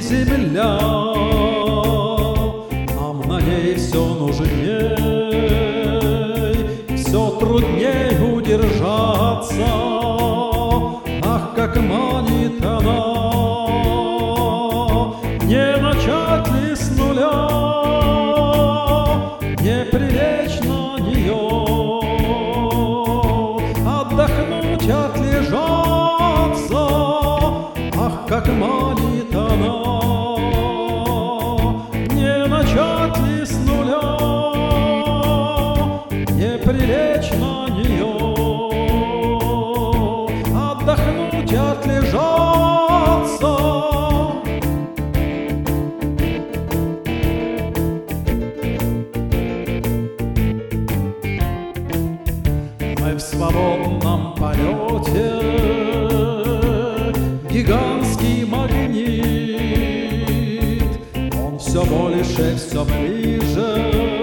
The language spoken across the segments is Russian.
земля, нам на ней все нужней, все трудней удержаться. Ах, как манит она, не начать ли с нуля, не прилечь на нее, отдохнуть, отлежаться. Ах, как манит она, не начать ли с нуля, не прилечь на нее, отдохнуть, отлежаться. Мы в свободном полете, гигантский магнит, он все больше, все ближе,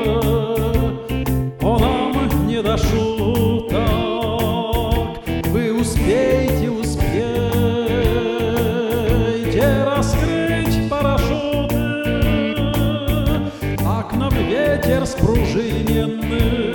он нам не до шуток. Вы успейте, успейте раскрыть парашюты, окна в ветер спружиненный.